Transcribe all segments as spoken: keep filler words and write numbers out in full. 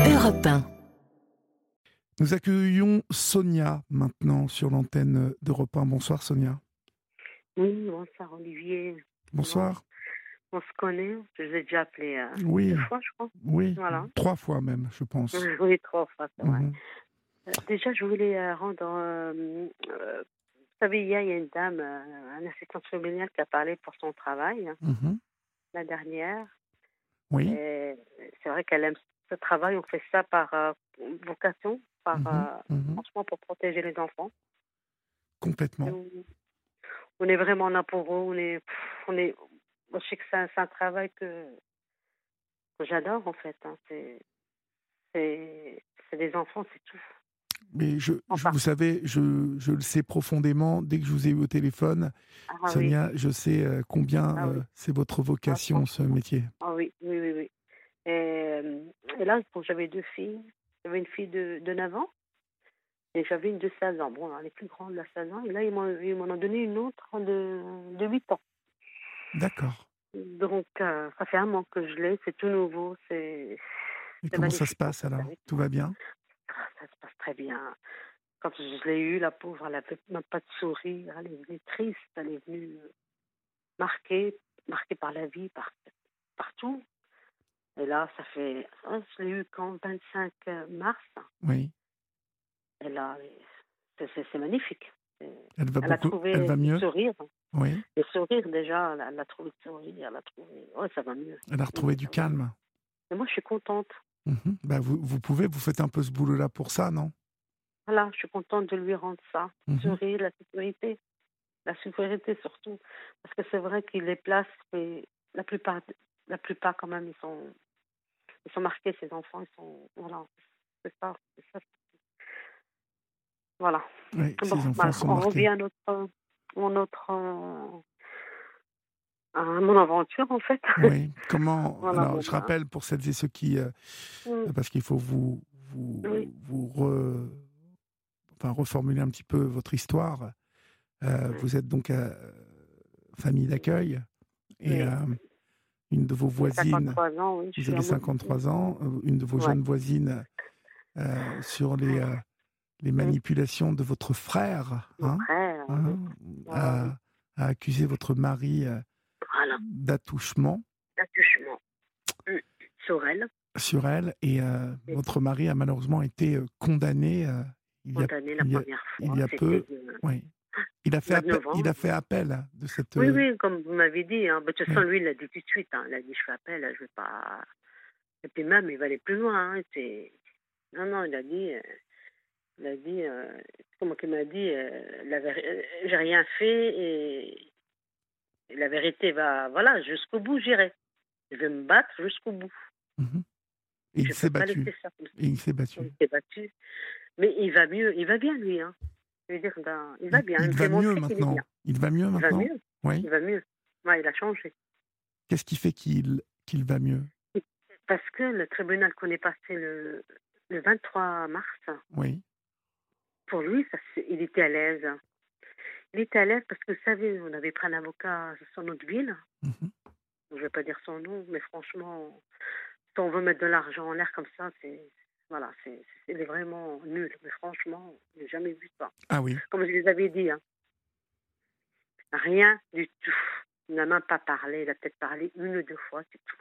Europe un. Nous accueillons Sonia maintenant sur l'antenne d'Europe un. Bonsoir Sonia. Oui, bonsoir Olivier. Bon, Bonsoir. on se connaît, je vous ai déjà appelé euh, deux Oui, fois, je crois. oui, Voilà. trois fois même, je pense. Oui, trois fois, c'est vrai. Mhm. Euh, déjà, je voulais euh, rendre... euh, euh, vous savez, hier, il y a une dame, euh, un assistante familiale qui a parlé pour son travail, hein, Mhm. la dernière. Oui. Et c'est vrai qu'elle aime ce travail, on fait ça par euh, vocation, par Mhm. euh, Mhm. franchement pour protéger les enfants. Et Complètement. on, on est vraiment là pour eux, on est... pff, on est moi, je sais que c'est un, c'est un travail que, que j'adore, en fait. Hein. C'est, c'est, c'est des enfants, c'est tout. Mais je, je- Enfin, vous savez, je, je le sais profondément. Dès que je vous ai eu au téléphone, ah oui, Sonia, je sais euh, combien ah euh, oui, c'est votre ah, vocation, ce franchement. métier. Ah oui, oui, oui, oui. Et, euh, et là, bon, j'avais deux filles. J'avais une fille de, de neuf ans et j'avais une de seize ans. Bon, elle est plus grande, la seize ans. Et là, ils m'en, ils m'en ont donné une autre de, de huit ans. D'accord. Donc, euh, ça fait un mois que je l'ai. C'est tout nouveau. C'est, Et c'est comment ça se magnifique, en passe fait, alors? avec Tout moi. va bien? Ah, ça se passe très bien. Quand je l'ai eue, la pauvre, elle avait même pas de sourire. Elle est venue triste. Elle est venue marquée, marquée par la vie, par, partout. Et là, ça fait... oh, je l'ai eu quand vingt-cinq mars. Oui. Et là, c'est, c'est, c'est magnifique. C'est- Elle va Elle a beaucoup, elle trouvé va le mieux? sourire. Oui. Le sourire, déjà, elle a, elle a trouvé le sourire. Elle a trouvé... Oh, ça va mieux. Elle a Oui, retrouvé du ça va mieux. calme. Et moi, je suis contente. Mhm. Bah, vous, vous pouvez, vous faites un peu ce boulot-là pour ça, non? Voilà, je suis contente de lui rendre ça. Le Mhm. sourire, la sécurité. La sécurité, surtout. Parce que c'est vrai qu'il les place, mais la plupart, la plupart, quand même, ils sont... Ils sont marqués, ces enfants, ils sont... Voilà, c'est ça. C'est ça. Voilà. Oui, Bon, ces enfants voilà, sont on revient marqués. à notre... Mon notre... euh, à mon aventure, en fait. Oui. Comment? Voilà, Alors, bon, je bah... rappelle pour celles et ceux qui, euh, mm, parce qu'il faut vous, oui, vous, vous re- enfin, reformuler un petit peu votre histoire. Euh, oui, vous êtes donc euh, famille d'accueil et euh, oui. une de vos J'ai voisines, cinquante-trois ans, oui, je vous suis avez amoureux. cinquante-trois ans, euh, une de vos Ouais. jeunes voisines euh, sur les, euh, les Mm, manipulations de votre frère, mon hein, frère, hein, oui. Ah, oui. a, a accusé votre mari euh, Voilà, d'attouchement l'attouchement. Mm. Sur elle, sur elle et euh, j'ai votre mari a malheureusement été euh, condamné euh, il y a, condamné la il y a, première il fois. y a C'était peu. le Oui. Il a fait mois de appel, il a novembre. fait appel de cette. Oui, euh, oui, comme vous m'avez dit. Hein. Bah, de toute façon, oui. lui, il l'a dit tout de suite. Hein. Il a dit, je fais appel, je vais pas... Et puis même, il va aller plus loin. Hein. C'est... Non, non, il a dit... euh, Il a dit... euh, Comment qu'il m'a dit euh, la véri- euh, j'ai rien fait et... et la vérité va... Voilà, jusqu'au bout, j'irai. Je vais me battre jusqu'au bout. Mhm. Et Je il ne peux s'est pas battu. laisser ça comme ça. Et il s'est Il battu. s'est battu. Mais il va mieux. Il va bien, lui. Hein. Je veux dire, ben, il va Il, bien. Il il me va fait mieux montrer qu'il est maintenant. bien. Il va mieux Il va maintenant. mieux. Oui. Il va mieux. Ouais, il a changé. Qu'est-ce qui fait qu'il qu'il va mieux? Parce que le tribunal qu'on est passé le, le vingt-trois mars, Oui. pour lui, ça, c'est- il était à l'aise. Il était à l'aise parce que, vous savez, on avait pris un avocat sur notre ville. Mhm. Je ne vais pas dire son nom, mais franchement, si on veut mettre de l'argent en l'air comme ça, c'est voilà, c'est c'est vraiment nul. Mais franchement, je n'ai jamais vu ça. Ah oui. Comme je les avais dit, hein, rien du tout. Il n'a même pas parlé. Il a peut-être parlé une ou deux fois, c'est tout.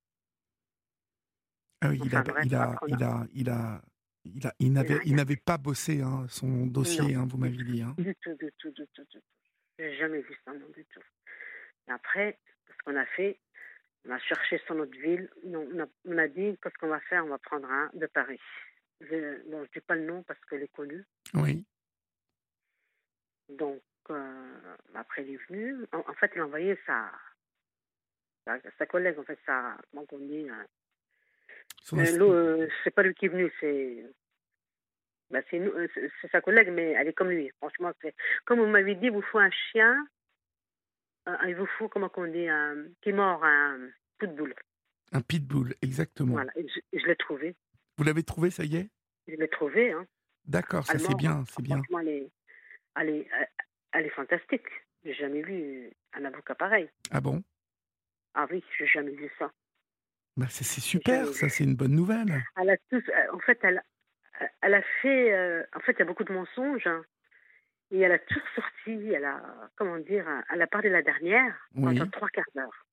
Ah oui. Il a, Enfin bref, il a, après on a... il a, il a, il a, il Il n'a n'avait, il rien n'avait pas bossé hein, son dit. Non, dossier. Hein, vous du m'aviez tout, dit. Hein. du tout, du tout, du tout, du tout. J'ai jamais vu ça, non, du tout. Et après, ce qu'on a fait, on a cherché sur notre ville. Non, on, a, on a dit, qu'est-ce qu'on va faire? On va prendre un de Paris. Je, bon, je ne dis pas le nom parce qu'elle est connue. Oui. Donc, euh, après, il est venu. En, en fait, il a envoyé sa, sa, sa collègue, en fait, sa, comment on dit, euh, Son euh, ass- l'eau, euh, c'est pas lui qui est venu, c'est, bah, c'est, nous, euh, c'est, c'est sa collègue, mais elle est comme lui. Franchement, c'est, comme vous m'avez dit, il vous faut un chien, euh, il vous faut, comment on dit, un, qui mord un pitbull. un pitbull, exactement. Voilà, et je, je l'ai trouvé. Vous l'avez trouvé, ça y est? Je l'ai trouvé, hein. D'accord, ça Elle c'est mord, hein. bien, c'est bien. Franchement, elle est, elle est, elle est fantastique. J'ai jamais vu un avocat pareil. Ah bon? Ah oui, j'ai jamais vu ça. Bah, c'est c'est Je super, ça, c'est une bonne nouvelle. Elle a tous heu, en fait, elle a elle a fait, heu, en fait, il y a beaucoup de mensonges, hein, et elle a tout sorti. Elle a, comment dire? Elle a parlé la dernière pendant Oui, trois quarts d'heure,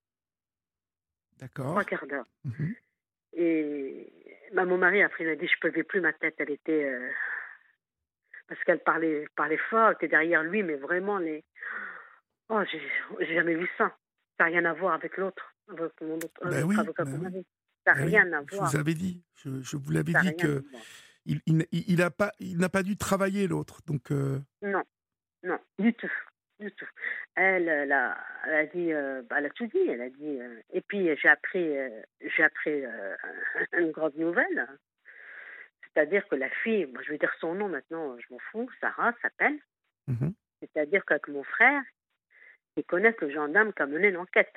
trois d'accord. quarts d'heure. Mmh. Et bah, mon mari après il a dit: «Je ne plus, ma tête, elle était, heu» parce qu'elle parlait parlait fort, elle était derrière lui, mais vraiment les oh j'ai j'ai jamais vu ça. Ça a rien à voir avec l'autre, avec mon autre, heu, Bah, l'autre oui, avocat bah, qu'on oui, avait. Ça a bah, oui, rien à je vous voir, avais dit, je je vous l'avais ça a dit rien qu'il à voir. il il il a pas il n'a pas dû travailler l'autre, donc heu, Non. Non, du tout, du tout. Elle, elle a elle a dit, heu, bah, elle a tout dit. Elle a dit, heu et puis j'ai appris, heu, j'ai appris, heu, une grande nouvelle. C'est-à-dire que la fille, moi je vais dire son nom maintenant, je m'en fous, Sarah s'appelle. mmh. C'est-à-dire qu'avec mon frère, ils connaissent le gendarme qui a mené l'enquête.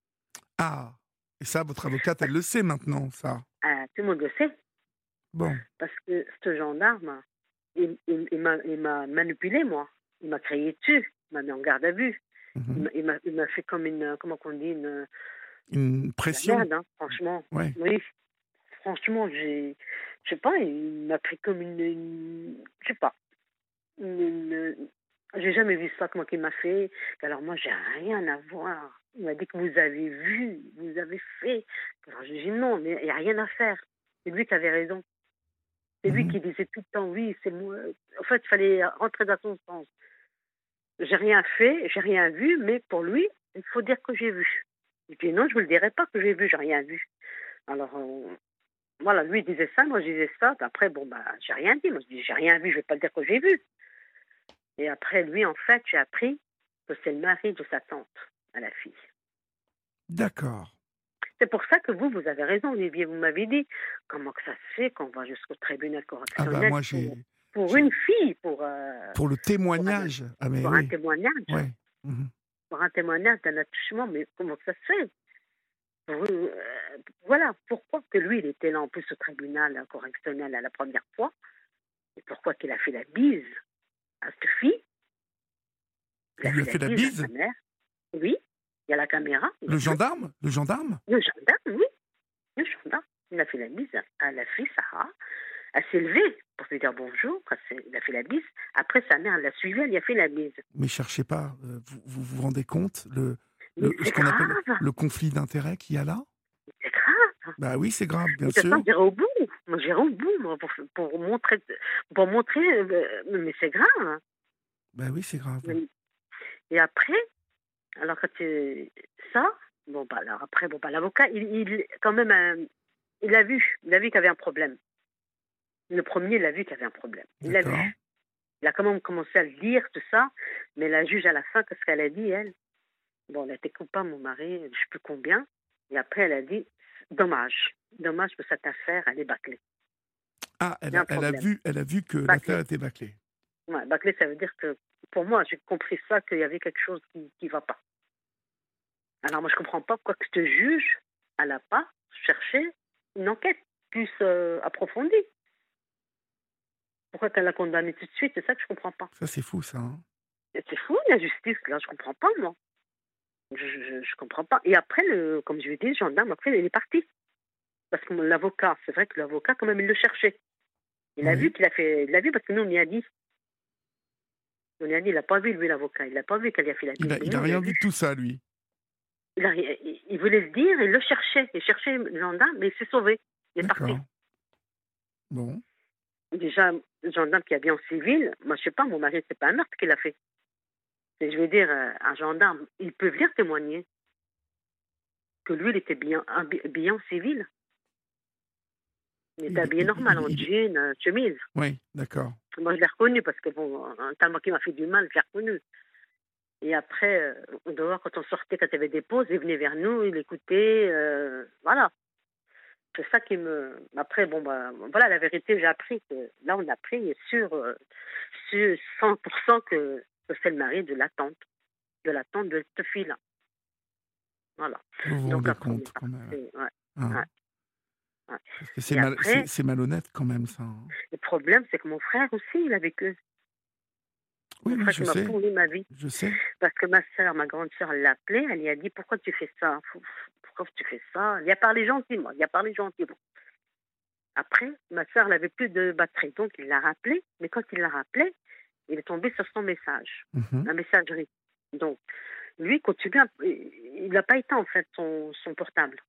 Ah! Et ça, votre avocate, elle le sait maintenant, ça? Heu, tout le monde le sait Bon. parce que ce gendarme, il il il m'a il m'a manipulé moi. Il m'a crié dessus, il m'a mis en garde à vue. Il Mmh. m'a il m'a il m'a fait comme une, comment qu'on dit? Une, Une la pression? merde, hein, franchement. Ouais. Oui. Franchement, j'ai je sais pas, il m'a pris comme une une je sais pas, une une j'ai jamais vu ça, comment qu'il m'a fait. Alors moi, j'ai rien à voir. Il m'a dit que vous avez vu, vous avez fait. Alors j'ai dit: «Non, mais il y a rien à faire». C'est lui qui avait raison. C'est lui Mmh. qui disait tout le temps: «Oui, c'est moi». En fait, il fallait rentrer dans son sens. J'ai rien fait, j'ai rien vu, mais pour lui, il faut dire que j'ai vu. Je dis: «Non, je vous le dirai pas que j'ai vu, j'ai rien vu». Alors, heu voilà, lui il disait ça, moi je disais ça. Puis après, bon, bah, j'ai rien dit. Moi, je dis: «J'ai rien vu, je vais pas le dire que j'ai vu». Et après, lui, en fait, j'ai appris que c'est le mari de sa tante à la fille. D'accord. C'est pour ça que vous, vous avez raison, Olivier. Vous m'avez dit: «Comment que ça se fait qu'on va jusqu'au tribunal Ah bah, correctionnel moi, pour j'ai pour j'ai une fille, pour, heu, pour le pour un témoignage, ah mais pour un oui, témoignage ouais. Mmh. pour un témoignage d'un attouchement?» Mais comment que ça se fait? Pour, heu, voilà, pourquoi que lui, il était là, en plus, au tribunal correctionnel à la première fois, et pourquoi qu'il a fait la bise à cette fille? Il Il a lui fait a la fait la bise à bise? sa mère. Oui, il y a la caméra, il y a Le tout. gendarme? Le gendarme? Le gendarme, oui, le gendarme. Il a fait la bise à la fille Sarah. Elle s'est levée pour lui dire bonjour. Elle s'est- Il a fait la bise. Après, sa mère l'a suivi, elle lui a fait la bise. Mais cherchez pas, heu, vous vous vous rendez compte le Mais le ce c'est qu'on appelle grave, le conflit d'intérêts qu'il y a là? c'est grave. Bah oui, c'est grave, Et bien de toute façon, sûr. j'irai au bout. Moi, j'irai au bout, moi, pour, pour montrer, pour montrer, euh, mais c'est grave, hein. Bah oui, c'est grave. Mais- Et après, alors quand tu- ça, bon, bah, alors après, bon, bah, l'avocat, il, il, quand même, euh, il a vu, il a vu qu'il y avait un problème. Le premier, il a vu qu'il y avait un problème. Il l'a D'accord. vu. Il a quand même commencé à le dire, tout ça. Mais la juge, à la fin, qu'est-ce qu'elle a dit, elle? Bon, elle était coupable, mon mari, je ne sais plus combien. Et après, elle a dit, dommage. Dommage que cette affaire, elle est bâclée. Ah, Il elle y a a un elle a problème. vu elle a vu que l'affaire Bâclée. était bâclée. Ouais, bâclée, ça veut dire que, pour moi, j'ai compris ça, qu'il y avait quelque chose qui ne va pas. Alors, moi, je ne comprends pas pourquoi que ce juge, elle n'a pas cherché une enquête plus euh, approfondie. Pourquoi qu'elle l'a condamné tout de suite? C'est ça que je ne comprends pas. Ça, c'est fou ça, hein. Et c'est fou, la justice, là, je ne comprends pas, moi. Je je je comprends pas. Et après, le comme je lui ai dit, le gendarme, après, il est parti. Parce que l'avocat, c'est vrai que l'avocat, quand même, il le cherchait. Il a vu Oui. qu'il a fait, il l'a vu parce que nous, on y a dit. On y a dit, il n'a pas vu, lui, l'avocat. Il n'a pas vu qu'elle y a fait la Il bise. a Mais il nous, a on a rien vu vu. de tout ça, lui? Il, a, il, il voulait le dire, il le cherchait. Il cherchait le gendarme, mais il s'est sauvé. Il est parti. D'accord. Bon. Déjà, le gendarme qui a bien en civil, moi, je sais pas, mon mari, c'est pas un meurtre qu'il a fait. Et je veux dire, euh, un gendarme, il peut venir témoigner que lui, il était bien, bien en civil. Il était Il est habillé il normal, il en il est jean, euh, chemise. oui, d'accord. Moi, je l'ai reconnu parce que, bon, un tellement qui m'a fait du mal, je l'ai reconnu. Et après, euh, au dehors, quand on sortait, quand il y avait des pauses, il venait vers nous, il écoutait, euh, voilà. C'est ça qui me... Après, bon, bah, voilà, la vérité, j'ai appris que, là, on a appris sur, euh, sur cent pour cent que, que c'est le mari de la tante, de la tante de cette fille-là. Voilà. Vous vous Donc rendez après, on compte est quand même, parti, ouais, hein? ouais, ouais. Parce que c'est Et mal c'est après, c'est malhonnête quand même ça, hein? le problème, c'est que mon frère aussi, il a vécu. Oui, Mon oui, frère je qui m'a sais, pourri ma vie. je sais. Parce que ma soeur, ma grande soeur, elle l'a appelé, elle lui a dit: «Pourquoi tu fais ça? pourquoi tu fais ça? Il a parlé gentiment, il a parlé gentiment. Après, ma soeur n'avait plus de batterie, donc il l'a rappelé. Mais quand il l'a rappelé, il est tombé sur son message, Mhm. la messagerie. Donc, lui, continue à- il n'a pas éteint, en fait, son, son portable.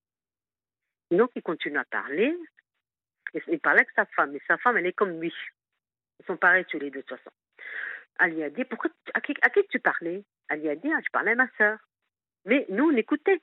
Donc, il continue à parler. Et il parlait avec sa femme. Et sa femme, elle est comme lui. Ils sont pareils tous les deux, de toute façon. Elle lui a dit, pourquoi, tu- à, qui, à qui tu parlais? Elle lui a dit, ah, je parlais à ma soeur. Mais nous, on écoutait.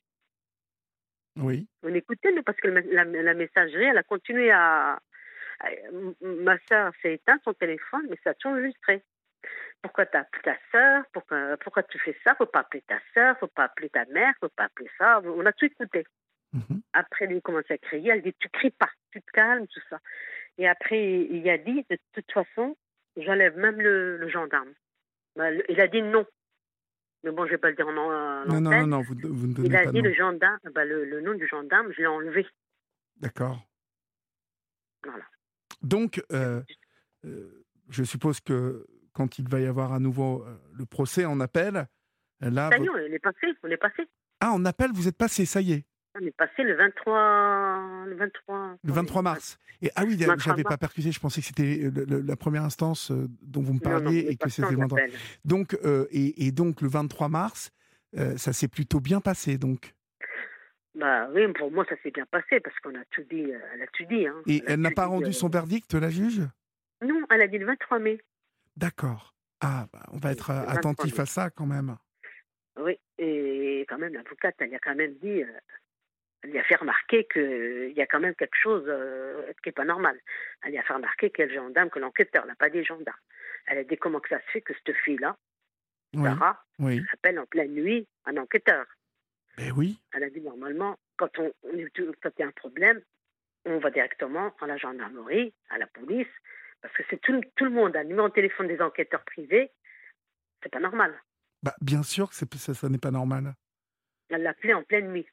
Oui. On écoutait, nous, parce que la, la, la messagerie, elle a continué à... à- m- ma soeur s'est éteint son téléphone, mais ça a toujours enregistré. Pourquoi tu appelles ta soeur? Pourquoi, pourquoi tu fais ça? Faut pas appeler ta soeur, faut pas appeler ta mère, faut pas appeler ça. On a tout écouté. Mhm. Après, lui, il commence à crier. Elle dit, tu cries pas, tu te calmes, tout ça. Et après, il, il a dit, de toute façon, j'enlève même le, le gendarme. Ben, le- il a dit non. Mais bon, je vais pas le dire en, en Non, non, non, l'antenne. non, vous, vous ne Il donnez a pas de dit nom. le gendarme, ben, le, le nom du gendarme, je l'ai enlevé. D'accord. Voilà. Donc, euh, euh, je suppose que quand il va y avoir à nouveau euh, le procès en appel, là, Ça y est, votre... on est passé, on est passé. Ah, en appel, vous êtes passé, ça y est, On est passé le vingt-trois, le vingt-trois, le attendez, vingt-trois mars. Et ah oui, vingt-trois j'avais mars. pas percuté, je pensais que c'était le- le- la première instance euh, dont vous me Non, non, parliez on est et que passé c'était en le vingt-trois. appel. Donc, euh, et, et donc le vingt-trois mars, euh, ça s'est plutôt bien passé, donc. Bah oui, pour moi, ça s'est bien passé parce qu'on a tout dit, euh, elle a tout dit, hein. Et Elle a elle n'a tout pas dit. rendu euh, son verdict, la juge? Non, elle a dit le vingt-trois mai. D'accord. Ah, bah, on va Oui, être euh, le vingt-trois attentif mai. à ça quand même. Oui, et quand même, l'avocate, elle a quand même dit, euh, elle lui a fait remarquer qu'il y a quand même quelque chose euh, qui n'est pas normal. Elle lui a fait remarquer que le gendarme, que l'enquêteur, elle n'a pas dit gendarme. Elle a dit comment que ça se fait que cette fille-là, Oui, Sarah, oui. elle appelle en pleine nuit un enquêteur. Ben oui. Elle a dit normalement, quand on, on est- quand il y a un problème, on va directement à la gendarmerie, à la police, parce que c'est tout, tout le monde a le numéro de téléphone des enquêteurs privés, c'est pas normal. Bah, bien sûr que c'est- ça, ça n'est pas normal. Elle l'a appelé en pleine nuit.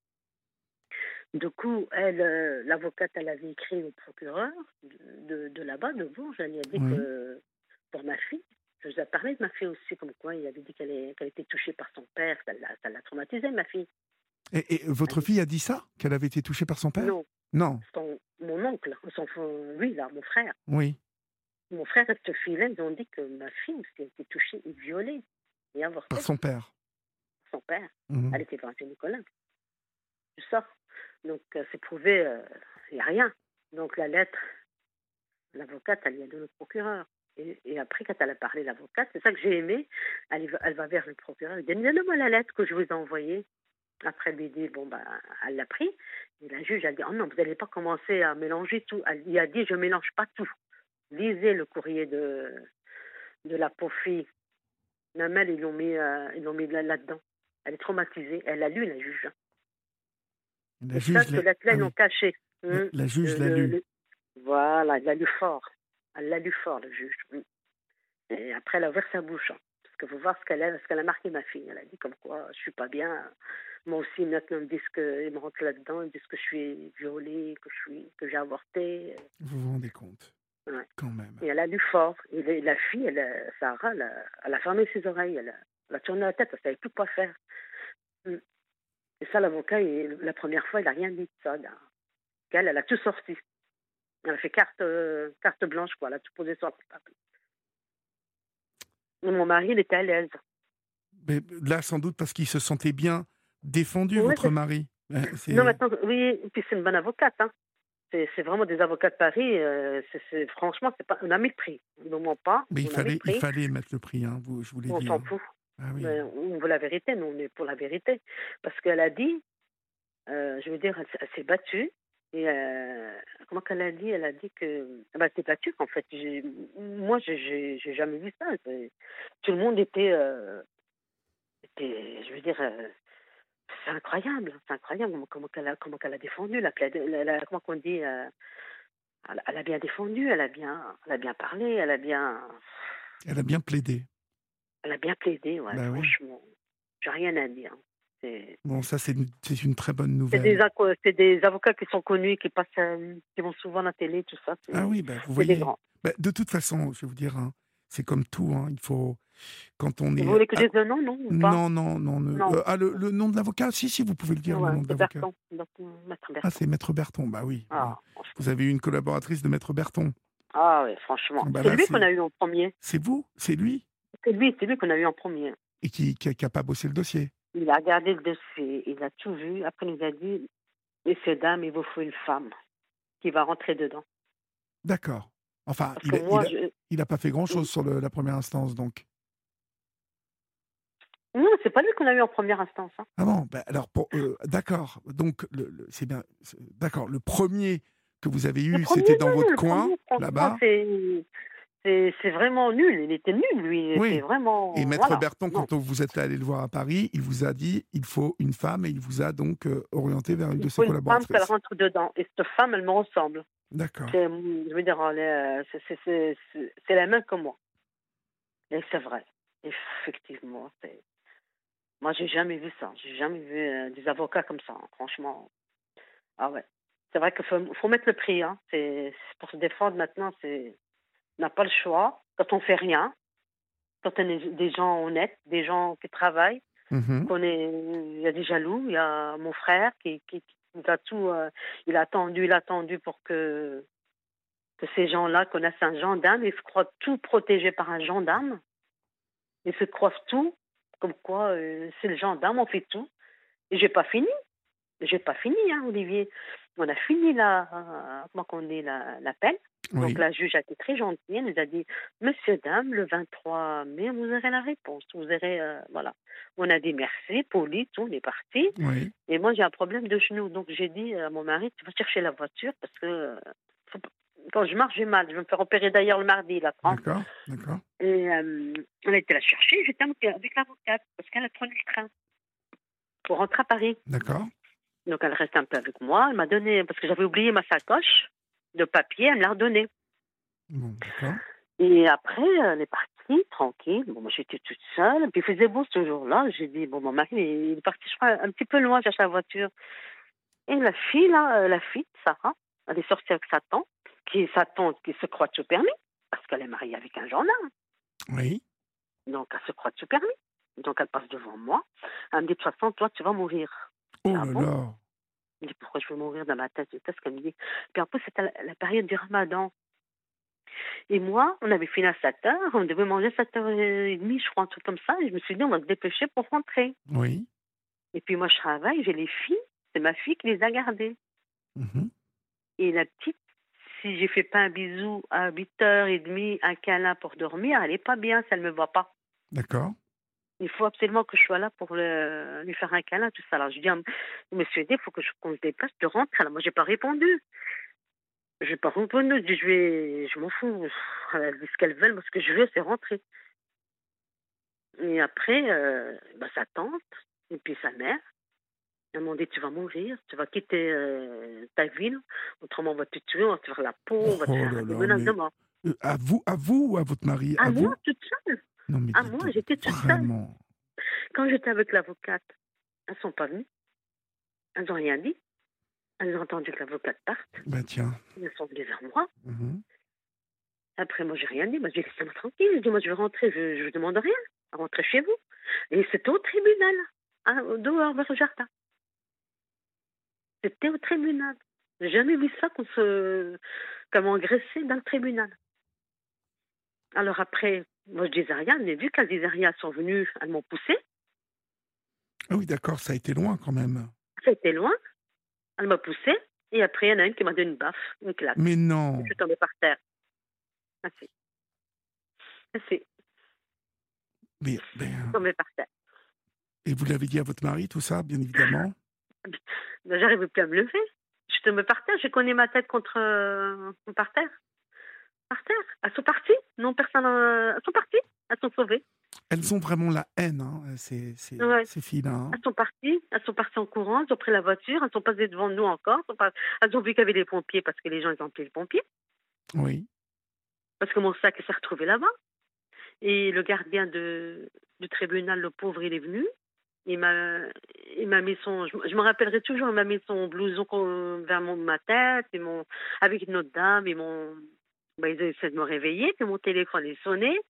Du coup, elle, euh, l'avocate, elle avait écrit au procureur de, de, de là-bas, de Bourges. Elle lui a dit Oui. que pour ma fille, je vous ai parlé de ma fille aussi, comme quoi il avait dit qu'elle est- qu'elle était touchée par son père, ça l'a, ça l'a traumatisée, ma fille. Et, et votre Elle dit, fille a dit ça? Qu'elle avait été touchée par son père? non, Non. son, mon oncle, son, lui, là, mon frère. Oui. Mon frère et cette fille-là, ils ont dit que ma fille aussi a été touchée et violée et avortée Par son père. par son père. Mhm. Elle était dans un gynécologue. Tout ça. Donc, euh, c'est prouvé, euh, il n'y a rien. Donc, la lettre, l'avocate, elle lui a donné au procureur. Et, et après, quand elle a parlé, l'avocate, c'est ça que j'ai aimé, elle, y va, elle va vers le procureur, elle dit, donne-moi la lettre que je vous ai envoyée. Après, elle lui dit, bon, bah, elle l'a pris. Et la juge, elle dit, oh non, vous n'allez pas commencer à mélanger tout. Elle lui a dit, je ne mélange pas tout. Lisez le courrier de, de la pauvre fille. Même elle, ils l'ont mis, euh, ils l'ont mis là- là-dedans. Elle est traumatisée. Elle l'a lu, la juge. La Et ça, juge ce l'a... lettre-là, Ah ils l'ont oui. caché. La, Hum, la juge le- l'a le- lu. le- Voilà, elle l'a lu fort. Elle l'a lu fort, le juge. Hum. Et après, elle a ouvert sa bouche. hein. Parce qu'il faut voir ce qu'elle a, ce qu'elle a marqué, ma fille. Elle a dit comme quoi, je suis pas bien. Moi aussi, maintenant, ils me disent que, ils me rentrent là-dedans, ils me disent que je suis violée, que je suis, que j'ai avorté. Vous vous rendez compte? Ouais. Quand même. Et elle a lu fort. Et la, la fille, elle, a- Sarah, elle a, elle a fermé ses oreilles. Elle a, elle a tourné la tête, elle savait plus quoi faire. Hum. Et ça, l'avocat, il- la première fois, il n'a rien dit de ça. là. Elle, elle a tout sorti. Elle a fait carte, euh, carte blanche, quoi. Elle a tout posé sur la table. Et mon mari, il était à l'aise. Mais là, sans doute parce qu'il se sentait bien défendu, Ouais, votre c'est- mari. Euh, non, C'est... maintenant, oui, et puis c'est une bonne avocate. Hein. C'est, c'est vraiment des avocats de Paris. euh, c'est, c'est- franchement, c'est pas, on a mis le prix. On ne ment pas. Mais il On a mis le fallait, il prix. fallait mettre le prix, hein, vous, je vous l'ai On dit. s'en hein. fout. Ah oui. Mais on veut la vérité. Nous, on est pour la vérité. Parce qu'elle a dit, euh, je veux dire, elle, s- elle s'est battue. Et euh, comment qu'elle a dit? Elle a dit que bah, elle s'est battue. En fait, j'ai, moi, j'ai, j'ai, j'ai jamais vu ça. C'est- tout le monde était, euh, était, je veux dire, euh, c'est incroyable. C'est incroyable comment, comment qu'elle a, comment qu'elle a défendu la plaide. La, la- comment qu'on dit? euh, elle, elle a bien défendu. Elle a bien, elle a bien parlé. Elle a bien, Elle a bien plaidé. elle a bien plaidé. Ouais, Bah oui. franchement, j'ai rien à dire. C'est, Bon, ça, c'est une, c'est une très bonne c'est des, nouvelle. aco- c'est des avocats qui sont connus, qui passent, euh, qui vont souvent à la télé, tout ça. C'est, Ah oui, bah, vous c'est des voyez. grands. Bah, de toute façon, je vais vous dire, hein, c'est comme tout. Hein, il faut, quand on Vous est... voulez que je ah, dise le nom, non, ou pas? non, non, non. Ne- Non. euh, ah, le, le nom de l'avocat? Si, si, vous pouvez le dire, le Ouais, nom de c'est l'avocat. Berton. Berton, Maître Ah, Berton. c'est Maître Berton. Bah oui, oui. Ah, franchement. Vous avez eu une collaboratrice de Maître Berton. Ah oui, franchement. Bah C'est là, lui qu'on c'est a eu en premier. c'est vous, c'est lui, C'est lui, c'est lui qu'on a eu en premier. et qui qui a, qui a pas bossé le dossier. Il a regardé le dossier, il a tout vu. Après, il nous a dit, messieurs, dames, il vous faut une femme qui va rentrer dedans. D'accord. Enfin, Parce il que a, moi, il a, je... il a pas fait grand-chose sur le- la première instance, donc. Non, c'est pas lui qu'on a eu en première instance. Hein. Ah bon, bah alors, pour, euh, d'accord. Donc, le, le- c'est bien. c'est- D'accord. Le premier que vous avez Le eu, premier, c'était dans non, votre le coin, premier, franchement, là-bas. c'est... C'est, c'est vraiment nul. Il était nul, lui. Il était Oui. vraiment... Et Maître Voilà. Berton, Non. quand on- vous êtes allé le voir à Paris, il vous a dit il faut une femme et il vous a donc euh, orienté vers une Il de faut ses une femme qu'elle collaboratrices. rentre dedans. Et cette femme, elle me ressemble. D'accord. C'est, je veux dire, elle est, c'est, c'est, c'est, c'est, c'est la même que moi. Et c'est vrai. Effectivement. C'est... Moi, j'ai jamais vu ça. J'ai jamais vu euh, des avocats comme ça. Hein. Franchement. Ah ouais. C'est vrai qu'il faut, faut mettre le prix. Hein. C'est, c'est pour se défendre maintenant, c'est... on n'a pas le choix. Quand on fait rien, quand on est des gens honnêtes, des gens qui travaillent, Mhm. qu'on est, il y a des jaloux. Il y a mon frère qui, qui, qui a tout, euh, il a attendu, il a attendu pour que, que ces gens-là connaissent un gendarme. Ils se croient tout protégés par un gendarme. Ils se croient tout, comme quoi euh, c'est le gendarme, on fait tout. Et j'ai pas fini. J'ai pas fini, hein, Olivier. On a fini la, euh, comment qu'on dit, la, l'appel. Donc Oui. la juge a été très gentille. Elle nous a dit, Monsieur, dame, le vingt-trois mai, vous aurez la réponse. Vous aurez, euh, voilà. On a dit merci, poli, tout, on est parti. Oui. Et moi, j'ai un problème de genou. Donc j'ai dit à mon mari, tu vas chercher la voiture parce que euh, faut pas- quand je marche, j'ai mal. Je vais me faire opérer d'ailleurs le mardi, la trente. D'accord. D'accord. Et euh, on a été la chercher. J'étais avec l'avocate parce qu'elle a pris le train pour rentrer à Paris. D'accord. Donc elle reste un peu avec moi. Elle m'a donné, parce que j'avais oublié ma sacoche de papier, elle me l'a redonnée. Bon, d'accord. Et après, elle est partie, tranquille. Bon, moi j'étais toute seule. Et puis il faisait beau ce jour-là. J'ai dit, bon, mon mari, il est parti, je crois, un petit peu loin chercher la voiture. Et la fille, là, euh, la fille, Sarah, elle est sortie avec sa tante, qui est sa tante qui se croit tout permis, parce qu'elle est mariée avec un gendarme. Oui. Donc elle se croit tout permis. Donc elle passe devant moi. Elle me dit, de toute façon, toi, tu vas mourir. Oh Ah là bon? là. Je dis, pourquoi je veux mourir dans ma tête? C'est ce qu'elle me dit. Puis en plus, c'était la, la période du ramadan. Et moi, on avait fini à sept heures, on devait manger à sept heures trente, je crois, un truc comme ça. Et je me suis dit, on va se dépêcher pour rentrer. Oui. Et puis moi, je travaille, j'ai les filles, c'est ma fille qui les a gardées. Mhm. Et la petite, si j'ai fait pas un bisou à huit heures trente, un câlin pour dormir, elle est pas bien, ça ne me voit pas. D'accord. Il faut absolument que je sois là pour le, lui faire un câlin, tout ça. Alors je dis, à monsieur D, il faut que je, qu'on se déplace, de rentrer. Alors moi, j'ai pas répondu. Je n'ai pas répondu. Je dis, je vais, je m'en fous. Elle dit ce qu'elle veut, moi, ce que je veux, c'est rentrer. Et après, euh, bah, sa tante, et puis sa mère, elles m'ont dit, tu vas mourir, tu vas quitter euh, ta ville, autrement on va te tuer, on va te faire la peau, on va te Oh faire là des là, menaces de mais mort. euh, à vous, à vous ou à votre mari? À À moi, vous? toute seule. Non, mais À dites moi, donc, j'étais toute seule. vraiment. Quand j'étais avec l'avocate, elles ne sont pas venues. Elles n'ont rien dit. Elles ont entendu que l'avocate parte. Ben tiens. Elles sont venues vers moi. Mhm. Après, moi, j'ai rien dit. Moi, j'ai dit, laissez-moi tranquille. Je dis, moi, je vais rentrer. Je ne demande rien. Rentrer chez vous. Et c'était au tribunal. Hein, dehors, vers le jardin. C'était au tribunal. J'ai jamais vu ça qu'on se... comment agresser dans le tribunal. Alors après, moi, je disais rien. Mais vu qu'elles disaient rien, elles sont venues, elles m'ont poussé. Ah oui, d'accord, ça a été loin quand même. Ça a été loin. Elle m'a poussé. Et après, il y en a une qui m'a donné une baffe, une claque. Mais Je non. suis tombée par terre. Assez. Assez. Mais, ben, Tombée par terre. et vous l'avez dit à votre mari, tout ça, bien évidemment? Ben, j'arrivais plus à me lever. Je suis tombée par terre. J'ai cogné ma tête contre... euh, par terre. Par terre. Elles sont parties. Non, personne... euh, Elles sont parties. Elles sont sauvées. Elles ont vraiment la haine, hein, ces, ces, Ouais. ces filles-là. Hein. Elles sont parties. Elles sont parties en courant. Elles ont pris la voiture. Elles sont passées devant nous encore. Elles, sont pas... elles ont vu qu'il y avait des pompiers parce que les gens, ils ont appelé les pompiers. Oui. Parce que mon sac s'est retrouvé là-bas. Et le gardien de... du tribunal, le pauvre, il est venu. Il m'a, il m'a mis son, je, je me rappellerai toujours, il m'a mis son blouson vers mon, ma tête, et mon, avec une autre dame, et mon, bah, ils ont essayé de me réveiller, puis mon téléphone est sonné.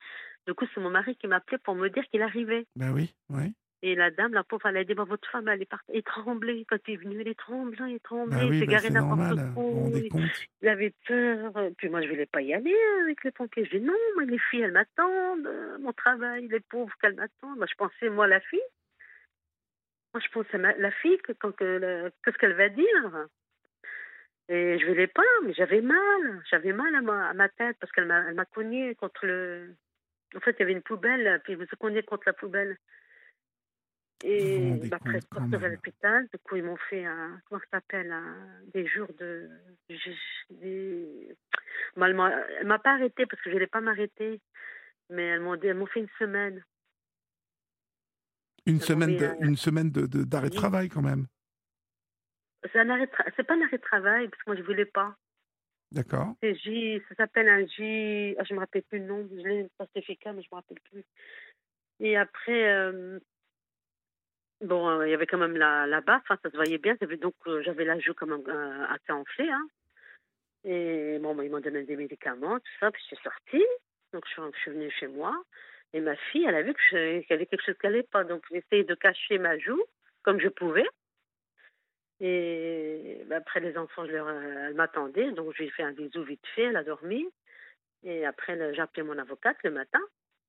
Du coup, c'est mon mari qui m'appelait pour me dire qu'il arrivait. Ben oui, oui. Et la dame, la pauvre, elle a dit, bah, votre femme, elle est partie. Il tremblait quand il est venu. Il est tremblant, il Ben tremblait. Il oui, s'est ben garé c'est n'importe normal, vous vous où. rendez Il compte? il avait peur. Puis moi, je voulais pas y aller hein, avec les pompiers. Je dis, non, mais les filles, elles m'attendent. euh, Mon travail, les pauvres, qu'elles m'attendent. Moi, je pensais, moi, la fille. Moi, je pensais, ma- la fille, que, quand, que, le- qu'est-ce qu'elle va dire. Et je voulais pas, mais j'avais mal. J'avais mal à ma, à ma tête parce qu'elle m'a, elle m'a cogné contre le. En fait, il y avait une poubelle, puis elle me cognait contre la poubelle. Vous vous Et rendez bah, après compte être quand portée à même. l'hôpital, du coup, ils m'ont fait un, comment ça s'appelle, un- des jours de, des, bon, elle m'a elle m'a pas arrêté parce que je voulais pas m'arrêter, mais elles m'ont dit, elles m'ont fait une semaine. Une Elles m'ont semaine mis de un, une semaine de de d'arrêt de oui, travail quand même? c'est un arrêt de tra- c'est pas un arrêt de travail parce que moi je voulais pas. D'accord. C'est J, ça s'appelle un J, ah, je me rappelle plus le nom, je l'ai le certificat, mais je me rappelle plus. Et après, euh, bon, euh, il y avait quand même la, la baffe, hein, ça se voyait bien, j'avais donc, euh, j'avais la joue quand même euh, assez enflée, hein. Et bon, bah, ils m'ont donné des médicaments, tout ça, puis je suis sortie. Donc, je suis, je suis venue chez moi. Et ma fille, elle a vu que je- qu'il y avait quelque chose qui n'allait pas. Donc, j'ai essayé de cacher ma joue comme je pouvais. Et bah, après, les enfants, je leur, euh, elle m'attendait. Donc, je lui ai fait un bisou vite fait. Elle a dormi. Et après, le- j'ai appelé mon avocate le matin.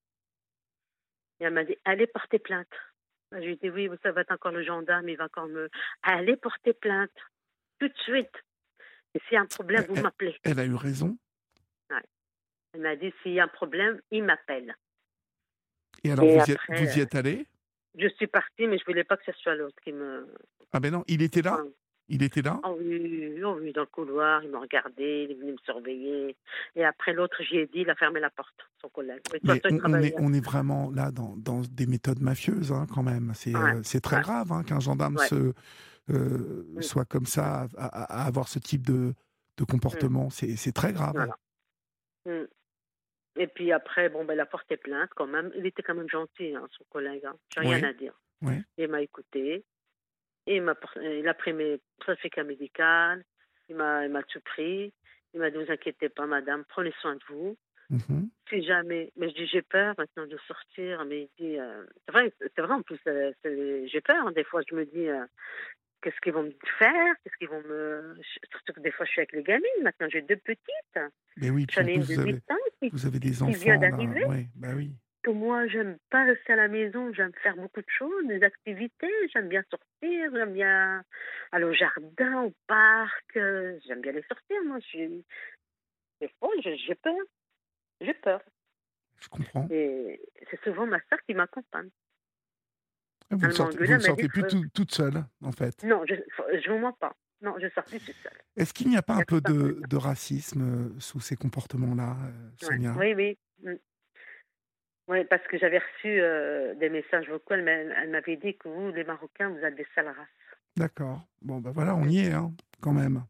Et elle m'a dit, allez porter plainte. Bah, je lui ai dit, oui, ça va être encore le gendarme. Il va encore me... Allez porter plainte. Tout de suite. Et s'il y a un problème, Elle vous elle m'appelez. elle a eu raison. Ouais. Elle m'a dit, s'il y a un problème, il m'appelle. Et alors Et vous y êtes après, vous y euh, êtes allé? je suis partie, mais je voulais pas que ce soit l'autre qui me. Ah ben non, il était là? Enfin, Il était là? oh oui, oh oui, dans le couloir, il me regardait, il est venu me surveiller. Et après, l'autre, j'y ai dit, il a fermé la porte, son collègue. Mais de toute Mais façon, il on on est travaillait. on est vraiment là dans dans des méthodes mafieuses, hein, quand même. C'est, Ouais, heu, c'est très ouais, grave, hein, qu'un gendarme ouais. se, heu, Mm, soit comme ça à à à avoir ce type de de mm, comportement. C'est c'est très grave. voilà. Mm. Et puis après, bon, ben, il a porté plainte quand même. Il était quand même gentil, hein, son collègue. Hein. J'ai rien Oui, à dire. oui. Il m'a écouté. Et il m'a, por- il a pris mes certificats médicaux. Il m'a, il m'a tout pris. Il m'a dit, vous inquiétez pas, madame, prenez soin de vous. Mmh. Si jamais, mais je dis j'ai peur maintenant de sortir, mais il dit, euh, c'est vrai, c'est vrai en plus, euh, c'est- j'ai peur, hein, des fois je me dis, euh, qu'est-ce qu'ils vont me faire, qu'est-ce qu'ils vont me, surtout que des fois je suis avec les gamines, maintenant j'ai deux petites, Mais oui, puis j'en en ai plus une de vous huit avez ans qui, vous avez des qui vient enfants là. d'arriver, Oui, bah oui. que moi j'aime pas rester à la maison, j'aime faire beaucoup de choses, des activités, j'aime bien sortir, j'aime bien aller au jardin, au parc, euh, j'aime bien les sortir, moi je suis, des fois j'ai j'ai peur, j'ai peur. Je comprends. Et c'est souvent ma soeur qui m'accompagne. Ah, vous ne Elle m'a sortez vous engueulée, ne elle m'a dit, sortez plus euh, tout toute seule, en fait? non, je je vous mens pas. Non, je sors plus toute seule. Est-ce qu'il n'y a pas Il y un a que peu ça pour de venir. de racisme, heu, sous ces comportements-là, heu, Ouais. Sonia? Oui, oui. Mmh. Oui, parce que j'avais reçu, heu, des messages vocaux, elle m'a elle m'avait dit que vous, les Marocains, vous êtes des sales races. D'accord. Bon, bah, voilà, on Mmh. y est, hein, quand même.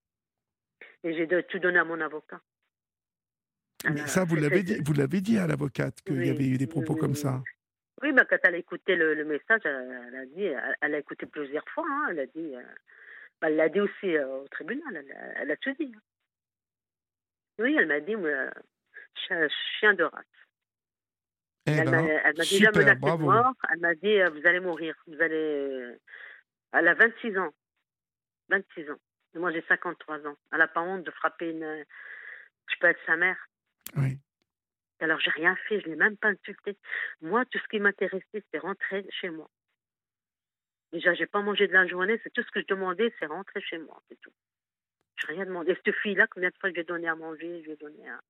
Et j'ai de tout donné à mon avocat. Elle Mais a ça, vous c'est c'est l'avez dit c'est vous l'avez dit à l'avocate qu'il y avait oui, eu des oui, propos oui, comme oui. ça? Oui, bah, quand elle a écouté le le message, elle elle a dit elle elle a écouté plusieurs fois, hein, elle a dit, heu, bah, elle l'a dit aussi, heu, au tribunal, elle a elle a tout dit, hein. Oui, elle m'a dit, heu, chien chien de race. Eh Elle m'a ben, elle m'a déjà super, menacé de bravo. mort. Elle m'a dit, heu: «Vous allez mourir, vous allez» euh, elle a vingt-six ans, vingt-six ans. Et moi, j'ai cinquante-trois ans. Elle a pas honte de frapper une je peux être sa mère. Oui. Alors j'ai rien fait, je l'ai même pas insultée. Moi, tout ce qui m'intéressait, c'est rentrer chez moi. Déjà, j'ai pas mangé de la journée, c'est tout ce que je demandais, c'est rentrer chez moi, c'est tout. J'ai rien demandé. Cette fille-là, combien de fois je lui ai donné à manger, je lui ai donné à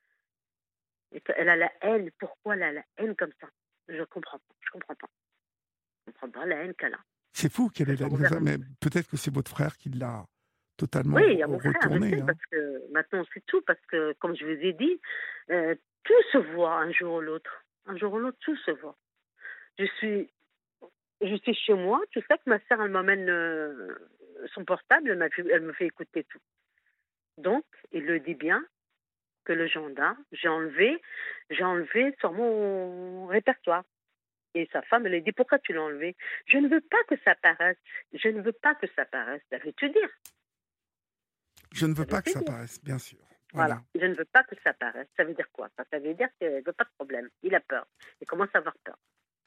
et elle a la haine. Pourquoi elle a la haine comme ça? Je comprends pas, je comprends pas. Je comprends pas la haine qu'elle a. C'est fou Que qu'elle ce ait soit la comme envers. ça, mais peut-être que c'est votre frère qui l'a Oui, totalement il y a re mon frère, je retourné, sais, hein. parce que maintenant c'est tout, parce que comme je vous ai dit, euh, tout se voit un jour ou l'autre. Un jour ou l'autre, tout se voit. Je suis, je suis chez moi, tout ça, que ma sœur, elle m'amène euh, son portable, elle, m'a fait- elle me fait écouter tout. Donc, il le dit bien que le gendarme, j'ai enlevé, j'ai enlevé sur mon répertoire. Et sa femme, elle a dit, pourquoi tu l'as enlevé? Je ne veux pas que ça paraisse. Je ne veux pas que ça paraisse. Ça veut tout dire. Je ne veux Ça veut pas que tout ça dire. paraisse, bien sûr. Voilà. voilà. Je ne veux pas que ça apparaisse. Ça veut dire quoi? Ça, ça veut dire qu'il ne veut pas de problème. Il a peur. Il commence à avoir peur.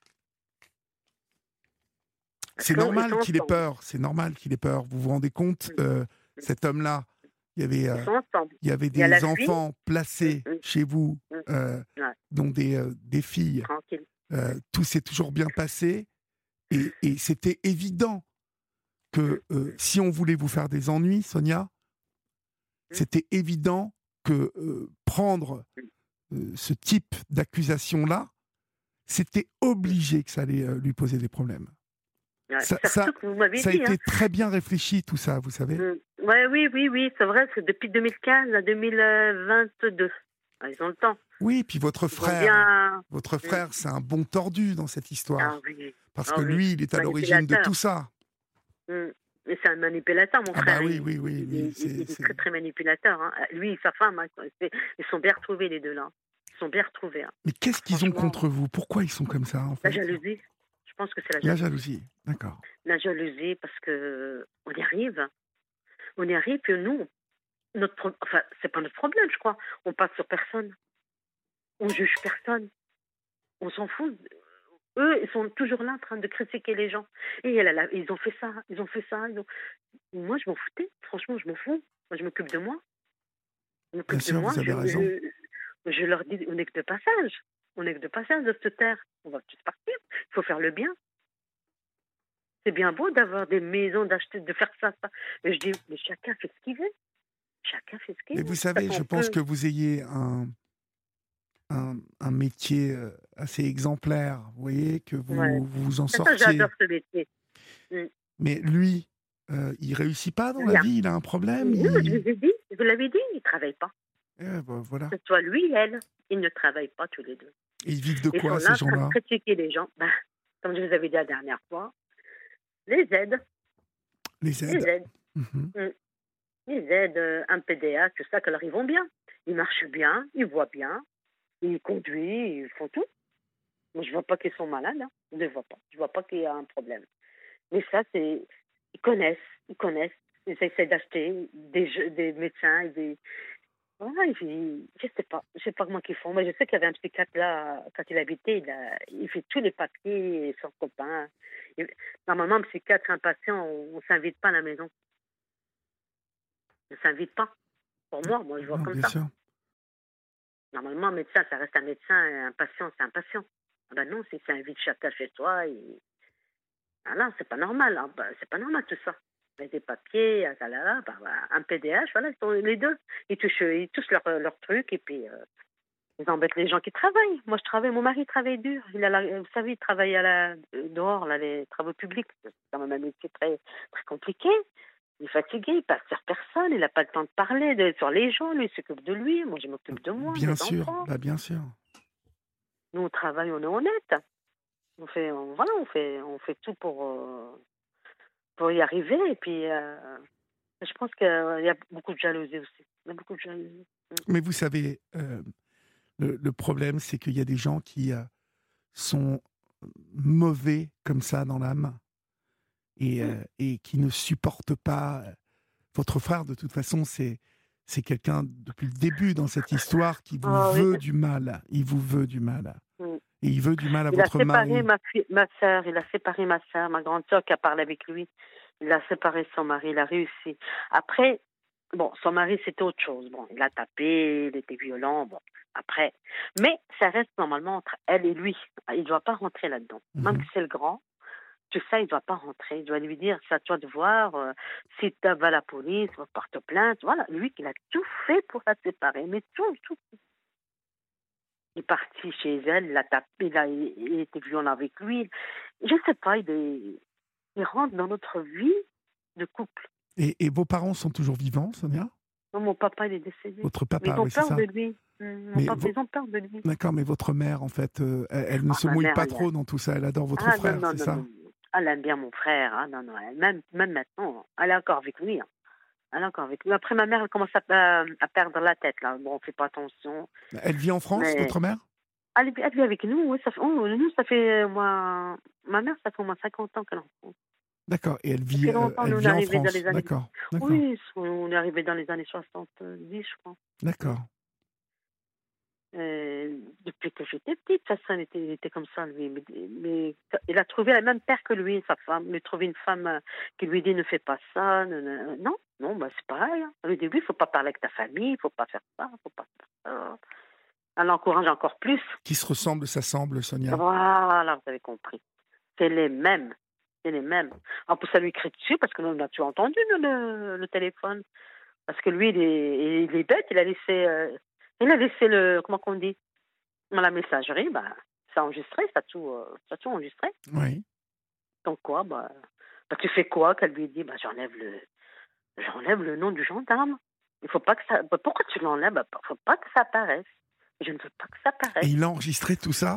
Parce C'est qu'ils normal sont qu'il ait ensemble. peur, c'est normal qu'il ait peur. Vous vous rendez compte, Mm. euh, Mm. cet homme-là, il y avait, Ils euh, sont ensemble. il y avait Il y a la des fille. enfants Mm, placés mm, chez vous, mm. euh, Ouais, dont des, euh, des filles. tranquille. Euh, tout s'est toujours bien passé et, et c'était évident Mm, que euh, si on voulait vous faire des ennuis, Sonia, mm, c'était évident que euh, prendre mm, euh, ce type d'accusation-là, c'était mm. obligé que ça allait euh, lui poser des problèmes. Ouais. Ça, ça, Surtout que vous m'avez ça a dit, hein. été très bien réfléchi, tout ça, vous savez. Mm. Ouais, oui, oui, oui, c'est vrai, c'est depuis deux mille quinze à deux mille vingt-deux. Ah, ils ont le temps. Oui, puis votre Ils ont frère, bien. votre Mm. frère, c'est un bon tordu dans cette Ah histoire. oui, Parce ah que oui. lui, il est à l'origine de Manipulateur. tout ça. Mm. Mais c'est un manipulateur, mon Ah bah frère. oui, Il, oui, oui, il, lui, il- il- c'est... il est c'est- très, très manipulateur, hein. Lui et sa femme, hein, c'est- ils sont bien retrouvés, les deux, là. Ils sont bien retrouvés, hein. Mais qu'est-ce qu'ils ont Franchement, contre vous? Pourquoi ils sont comme ça, en la fait? jalousie. Je pense que c'est la La jalousie. jalousie, d'accord. La jalousie, parce que on y arrive. On y arrive, puis nous, notre, pro- enfin, c'est pas notre problème, je crois. On passe sur personne. On juge personne. On s'en fout. Eux, ils sont toujours là en train de critiquer les gens. Et elle, elle a- ils ont fait ça, ils ont fait ça. ils ont- Moi, je m'en foutais. Franchement, je m'en fous. Moi, je m'occupe de moi. Je Bien m'occupe de sûr, moi. vous Je, avez raison. je, je leur dis, on n'est que de passage. On n'est que de passage de cette terre. On va tous partir. Il faut faire le bien. C'est bien beau d'avoir des maisons, d'acheter, de faire ça, ça. Mais je dis, mais chacun fait ce qu'il veut. Chacun fait ce qu'il Mais vous veut. savez, Parce je qu'on pense peut. que vous ayez un, un, un métier euh, assez exemplaire, vous voyez, que Ouais. vous vous en C'est ça, sortiez. j'adore ce métier. Mm. Mais lui, euh, il réussit pas dans la Rien. vie, il a un problème, Non, je il... vous ai dit, je vous l'avais dit, ils ne travaillent pas. Eh ben, voilà. Que ce soit lui et elle, ils ne travaillent pas tous les deux. Et ils vivent de Ils sont quoi, là ces en train de gens-là? critiquer les gens. Ben, comme je vous avais dit la dernière fois, les aides, Les les aides. aides, Mhm. mm. les aides, euh, un P D A, tout ça, qu'elles vont bien. Ils marchent bien, ils voient bien, ils conduisent, ils font tout. Moi, je ne vois pas qu'ils sont malades, hein. Je ne vois pas. Je ne vois pas qu'il y a un problème. Mais ça, c'est. Ils connaissent, ils connaissent. Ils essaient d'acheter des, jeux- des médecins et des. Voilà, et puis, je sais pas, je sais pas comment ils font. Mais je sais qu'il y avait un psychiatre là, quand il habitait, il, a, il fait tous les papiers, et son copain. Il- normalement, un psychiatre, un patient, on, ne s'invite pas à la maison. On ne s'invite pas. Pour moi, moi, je vois Non, comme bien ça. sûr. Normalement, un médecin, ça reste un médecin, et un patient, c'est un patient. Ah ben non, si ça invite chacun chez soi, et... ah non, c'est pas normal. Hein. Ben, c'est pas normal tout ça. Avec des papiers, ah là, là, ben, voilà, un P D H, voilà, ils sont les deux. Ils touchent, ils touchent leur, leur truc et puis euh, ils embêtent les gens qui travaillent. Moi, je travaille, mon mari travaille dur. Il a la- vous savez, il travaille à la, euh, dehors, là, les travaux publics. C'est quand même un métier très, très compliqué. Il est fatigué, il passe sur personne, il n'a pas le temps de parler de, sur les gens, lui, il s'occupe de lui. Moi, je m'occupe de moi, Bien des sûr, enfants. bah bien sûr. Nous, on travaille, on est honnête. On fait, on- voilà, on fait, on fait tout pour, euh, pour y arriver. Et puis, euh, je pense qu'il y a beaucoup de jalousie aussi. Il y a beaucoup de jalousie. Mm. Mais vous savez, euh, le, le problème, c'est qu'il y a des gens qui euh, sont mauvais comme ça dans l'âme et, Mm. euh, et qui ne supportent pas. Votre frère, de toute façon, c'est c'est quelqu'un depuis le début dans cette histoire qui vous Oh, oui. veut du mal. Il vous veut du mal. Mm. Et il veut du mal à Il a votre séparé mari. ma, fi- ma soeur, il a séparé ma soeur, ma grande soeur qui a parlé avec lui. Il a séparé de son mari, il a réussi. Après, bon, son mari, c'était autre chose. Bon, il l'a tapé, il était violent, bon, après. Mais ça reste normalement entre elle et lui. Il ne doit pas rentrer là-dedans. Même Mhm. si c'est le grand, tout ça, il ne doit pas rentrer. Il doit lui dire, c'est à toi de voir, euh, si tu vas à la police, porte plainte. Voilà, lui, il a tout fait pour la séparer, mais tout, tout. Il est parti chez elle, il l'a tapé, il, a, il était violent avec lui. Je ne sais pas, il, est, il rentre dans notre vie de couple. Et, et vos parents sont toujours vivants, Sonia? Non, mon papa, il est décédé. Votre Mais papa, ils ont oui, c'est peur ça. de lui. Hum, Mon Mais papa, vo- ils ont peur de lui. D'accord, mais votre mère, en fait, euh, elle, elle ne Ah, se ma mouille mère, pas elle, trop dans tout ça. Elle adore votre ah non, frère, non, c'est non, ça? non. Elle aime bien mon frère. Ah non, non, elle, même, même maintenant, elle est encore avec lui. Hein. Elle est encore avec lui. Après, ma mère, elle commence à, à perdre la tête. Là. Bon, on ne fait pas attention. Elle vit en France, Mais votre mère? elle, elle vit avec nous. Oui, ça fait, oh, nous, ça fait, euh, moi, ma mère, ça fait au moins cinquante ans qu'elle est en France. D'accord. Et elle Ça vit, fait euh, longtemps, elle nous, on est vit en arrivés dans France. les années... D'accord. D'accord. Oui, on est arrivé dans les années soixante-dix, je crois. Mm. D'accord. Euh, depuis que j'étais petite, ça, ça, il était, il était comme ça, lui. Mais, mais il a trouvé la même père que lui, sa femme. Il a trouvé une femme euh, qui lui dit ne fais pas ça. Ne- ne- Non, non, bah, c'est pareil. Hein. Au début, il ne faut pas parler avec ta famille, il ne faut pas faire ça, il faut pas faire ça. Elle l'encourage encore plus. Qui se ressemble, s'assemble, Sonia. Voilà, vous avez compris. C'est les mêmes. C'est les mêmes. En plus, ça lui crie dessus parce que nous, on a tout entendu, nous, le, le téléphone. Parce que lui, il est, il est bête, il a laissé, euh, il a laissé le, comment qu'on dit, dans la messagerie, bah, ça a enregistré, ça a tout, euh, ça a tout enregistré. Oui. Donc quoi, bah, bah, tu fais quoi qu'elle lui dit, bah, j'enlève le, j'enlève le nom du gendarme. Il faut pas que ça, bah, pourquoi tu l'enlèves? Bah, faut pas que ça apparaisse. Je ne veux pas que ça Et apparaisse. il a enregistré tout ça?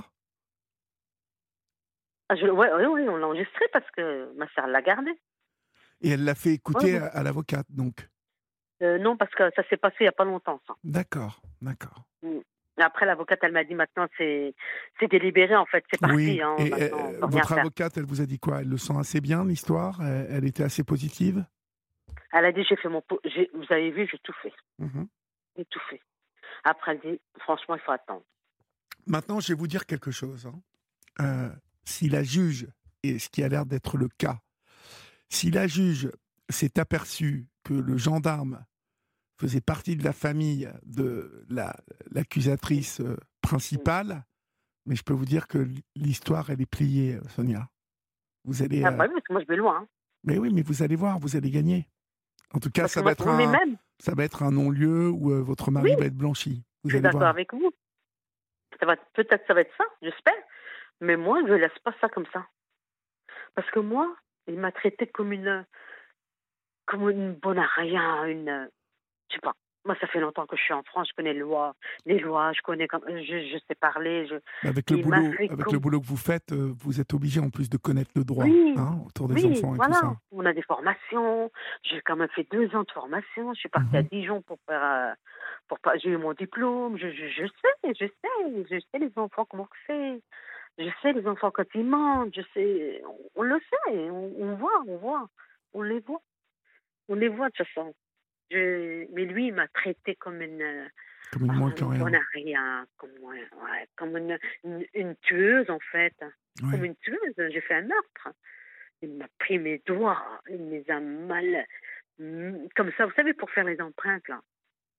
Ah, je, ouais, ouais, ouais, on l'a enregistré parce que ma sœur l'a gardé. Et elle l'a fait Ouais, écouter ouais. à, à l'avocate, donc. Euh, non, parce que ça s'est passé il n'y a pas longtemps, ça. D'accord, d'accord. Mm. Et après, l'avocate, elle m'a dit maintenant, c'est, c'est délibéré, en fait, c'est Oui. parti, hein, Et maintenant, on euh, peut rien votre faire. avocate, elle vous a dit quoi? Elle le sent assez bien, l'histoire? Elle, elle était assez positive? Elle a dit, j'ai fait mon, po- j'ai, vous avez vu, j'ai tout fait, Mhm. j'ai tout fait. Après, elle dit, franchement, il faut attendre. Maintenant, je vais vous dire quelque chose. Hein. Euh, si la juge, et ce qui a l'air d'être le cas, si la juge s'est aperçue que le gendarme faisait partie de la famille de la, l'accusatrice euh, Mm. principale, mais je peux vous dire que l'histoire, elle est pliée, euh, Sonia. Vous allez... Ah euh, bah oui, parce que moi, je vais loin. Hein. Mais oui, mais vous allez voir, vous allez gagner. En tout cas, Parce que ça va moi, être on est un, même. ça va être un non-lieu où euh, votre Oui, mari va être blanchi. je Vous suis allez d'accord voir. avec vous. Ça va, peut-être ça va être ça, j'espère. Mais moi, je ne laisse pas ça comme ça. Parce que moi, il m'a traité comme une, comme une bonne à rien, une, je sais pas. Moi, ça fait longtemps que je suis en France, je connais les lois, les lois, je connais comme, je, je sais parler, je, Mais avec le il m'a boulot, fait avec le comme, boulot que vous faites, euh, vous êtes obligé en plus de connaître le droit, oui, hein, autour des oui, enfants et tout voilà. ça. On a des formations. J'ai quand même fait deux ans de formation. Je suis partie à Mhm. Dijon pour faire, euh, pour pas, j'ai eu mon diplôme. Je, je, je sais, je sais, je sais les enfants comment c'est. Je sais les enfants quand ils mentent. Je sais, on, on le sait, on, on voit, on voit, on les voit, on les voit de toute façon. Je, mais lui, il m'a traité comme une, euh, Comme une moins ah, que une bonne rien. à rien, comme, ouais, ouais, comme une, une, une tueuse en fait, comme Oui. une tueuse. J'ai fait un meurtre. Il m'a pris mes doigts, il me les a mal, mm, comme ça, vous savez, pour faire les empreintes là.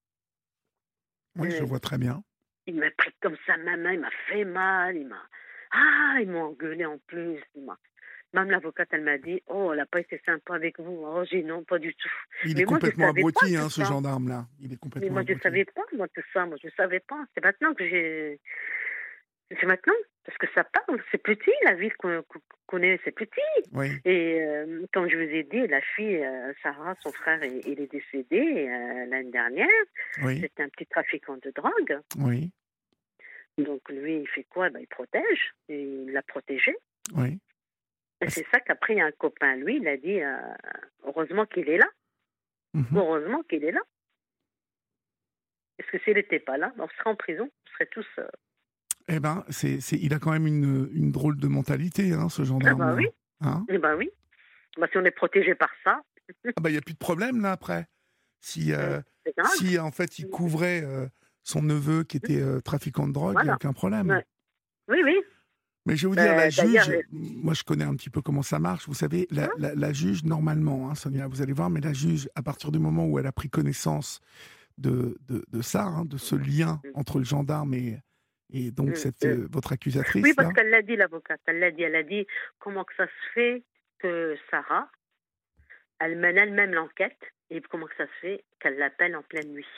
Oui, je Euh, vois très bien. il m'a pris comme ça ma main, il m'a fait mal, il m'a, ah, il m'a engueulé en plus. Il m'a... Même l'avocate, elle m'a dit, oh, elle n'a pas été sympa avec vous. Oh, j'ai dit non, pas du tout. Il est Mais moi, je ne complètement savais pas abruti, tout hein, ce ça. gendarme-là. Il est Mais complètement moi, je ne abruti. savais pas, moi, tout ça. Moi, je ne savais pas. C'est maintenant que j'ai... C'est maintenant, parce que ça parle. C'est petit, la ville qu'on qu'on connaît, c'est petit. Oui, Et euh, comme je vous ai dit, la fille, euh, Sarah, son frère, il, il est décédé euh, l'année dernière. oui, C'était un petit trafiquant de drogue. oui, Donc lui, il fait quoi? Ben, il protège. Et il l'a protégé. oui. Et c'est ça qu'après, un copain, lui, il a dit, euh, heureusement qu'il est là. Mhm. Heureusement qu'il est là. Parce que s'il n'était pas là, ben, on serait en prison. On serait tous... euh, Eh ben, c'est, c'est, il a quand même une, une drôle de mentalité, hein, ce Ah ben oui. gendarme-là. Hein? Eh ben oui. Ben, si on est protégé par ça, Ah ben, il n'y a plus de problème, là, après. Si, euh, c'est grave. si en fait, il couvrait euh, son neveu qui était euh, trafiquant de drogue, il n'y a Voilà. aucun problème. Ouais. Oui, oui. Mais je vais vous dire, la Ben, d'ailleurs, juge, moi je connais un petit peu comment ça marche. Vous savez, la, hein, la, la juge, normalement, hein, Sonia, vous allez voir, mais la juge, à partir du moment où elle a pris connaissance de, de, de ça, hein, de ce lien mm, entre le gendarme et, et donc mm, cette, mm. euh, votre Oui, accusatrice, parce là. qu'elle l'a dit, l'avocate. Elle l'a dit. Elle a dit comment que ça se fait que Sarah, elle mène elle-même l'enquête et comment que ça se fait qu'elle l'appelle en pleine nuit.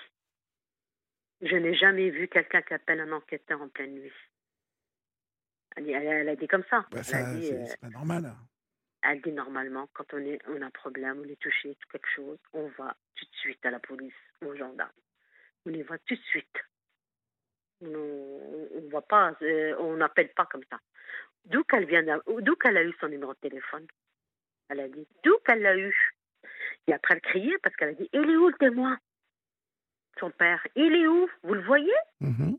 Je n'ai jamais vu quelqu'un qui appelle un enquêteur en pleine nuit. Elle, dit- elle, elle a dit comme ça. Bah, Elle a ça, dit, c'est euh, c'est pas normal. elle dit normalement, quand on, est, on a un problème, on est touché, quelque chose, on va tout de suite à la police, aux gendarmes. On y va tout de suite. On on va pas, euh, on n'appelle pas comme ça. D'où qu'elle vient, d'a- d'où qu'elle a eu son numéro de téléphone. Elle a dit, d'où qu'elle l'a eu. Et après, elle criait parce qu'elle a dit, il est où le témoin? Son père, il est où? Vous le voyez? Mhm.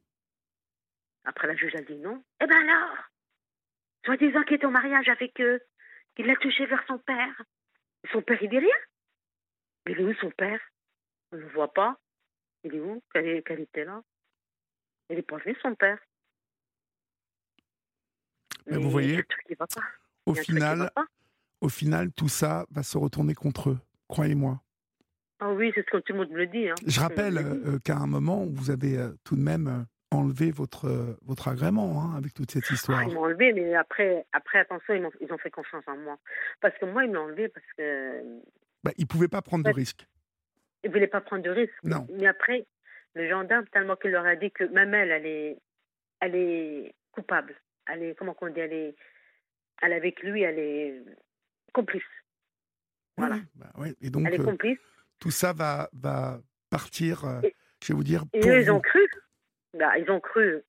Après, la juge a dit non. Eh ben alors, soi-disant qu'il est au mariage avec eux, Il l'a touché vers son père. Son père, il dit rien. Il est où son père? On ne le voit pas. Il est où? Qu'elle qu'elle était là. Il n'est pas venu, son père. Mais Mais vous il y a voyez, un truc qui va pas. au Il y a un truc qui va final, pas. au final, tout ça va se retourner contre eux, croyez-moi. Ah oui, c'est ce que tout le monde me le dit. Hein. Je Tout le monde rappelle me le dit. euh, qu'à un moment, vous avez euh, tout de même euh, enlevé votre, euh, votre agrément hein, avec toute cette Ah, histoire. ils m'ont enlevé, mais après, après attention, ils, m'ont- ils ont fait confiance en moi. Parce que moi, ils me l'ont enlevé parce que Bah, ils ne pouvaient pas prendre en de fait, risques. ils ne voulaient pas prendre de risques. Non. Mais après, le gendarme, tellement qu'il leur a dit que même elle, elle est, elle est coupable. Elle est, comment on dit, elle est, elle est avec lui, elle est complice. Oui, Voilà. oui, bah, ouais. Et Elle donc, est euh, complice. tout ça va, va partir, euh, Et, je vais vous dire, et pour eux, ils ont vous. cru. Bah, ils ont cru.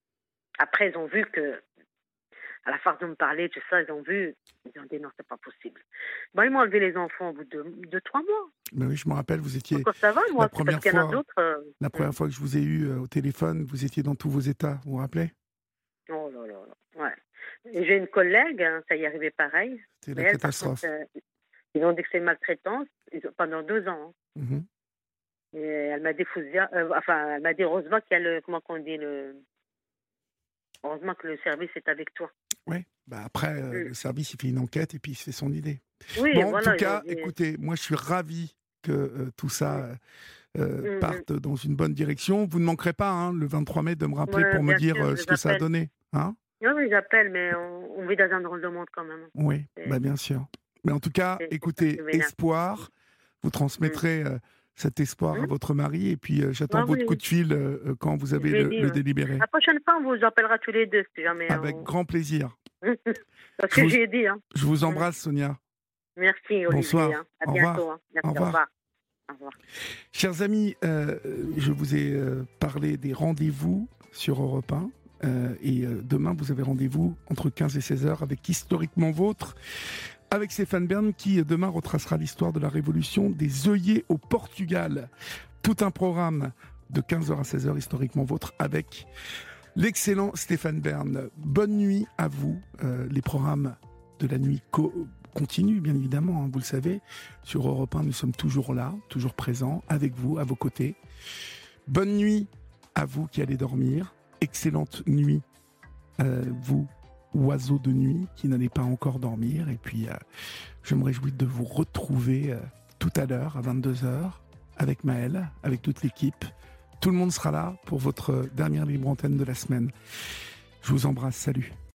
Après, ils ont vu que, à la force de me parler, tout ça, ils ont vu. Ils ont dit non, c'est pas possible. Bon, ils m'ont enlevé les enfants au bout de, de trois mois. Mais oui, je me rappelle, vous étiez, Encore ça va, la moi, c'est parce première qu'il y en a fois, d'autres. euh, la hum. première fois que je vous ai eu euh, au téléphone, vous étiez dans tous vos états, vous vous rappelez? Oh là là là. Ouais. Et j'ai une collègue, hein, ça y est arrivé pareil. C'était Mais la elle, par contre, catastrophe. euh, ils ont dit que c'est maltraitance ils ont- pendant deux ans. Hein. Mhm. Et elle m'a dit, Fouzia, euh, enfin, elle m'a dit, heureusement qu'il y a le, comment qu'on dit, le, heureusement que le service est avec toi. Ouais. Bah après, euh, Mm. le service, il fait une enquête et puis il se fait son idée. Oui, Bon, en voilà, tout ils ont cas, dit. écoutez, moi, je suis ravi que euh, tout ça euh, euh, Mm, mm. parte dans une bonne direction. Vous ne manquerez pas, hein, le vingt-trois mai, de me rappeler Ouais, pour me bien dire sûr, euh, je ce les que ça a appelle. donné. Hein? Oui, oui, j'appelle, mais on, on vit dans un drôle de monde quand même. Oui, C'est bah bien sûr. Mais en tout cas, c'est- c'est ça écoutez, qui m'énerve. espoir, vous Mm. transmettrez euh, cet espoir à Mm. votre mari et puis euh, j'attends Ah votre oui, coup de fil euh, euh, quand vous je avez lui ai le, dit. le Ouais. délibéré. La prochaine fois, on vous appellera tous les deux, si jamais. Avec On... grand plaisir. Parce Je que vous, j'ai dit. Hein. je vous Mm. embrasse, Sonia. Merci, Olivier. Bonsoir. Hein. À Au bientôt. revoir. Hein. Merci, Au au revoir. revoir. Au revoir. Chers amis, euh, je vous ai euh, parlé des rendez-vous sur Europe un. Euh, et euh, demain, vous avez rendez-vous entre quinze et seize heures avec Historiquement Vôtre, avec Stéphane Bern qui euh, demain retracera l'histoire de la révolution des œillets au Portugal. Tout un programme de quinze heures à seize heures Historiquement Vôtre avec l'excellent Stéphane Bern. Bonne nuit à vous. Euh, les programmes de la nuit co- continuent, bien évidemment, hein, vous le savez. Sur Europe un, nous sommes toujours là, toujours présents, avec vous, à vos côtés. Bonne nuit à vous qui allez dormir. Excellente nuit, euh, vous, oiseaux de nuit, qui n'allez pas encore dormir. Et puis, euh, je me réjouis de vous retrouver euh, tout à l'heure, à vingt-deux heures, avec Maëlle, avec toute l'équipe. Tout le monde sera là pour votre dernière libre antenne de la semaine. Je vous embrasse, salut.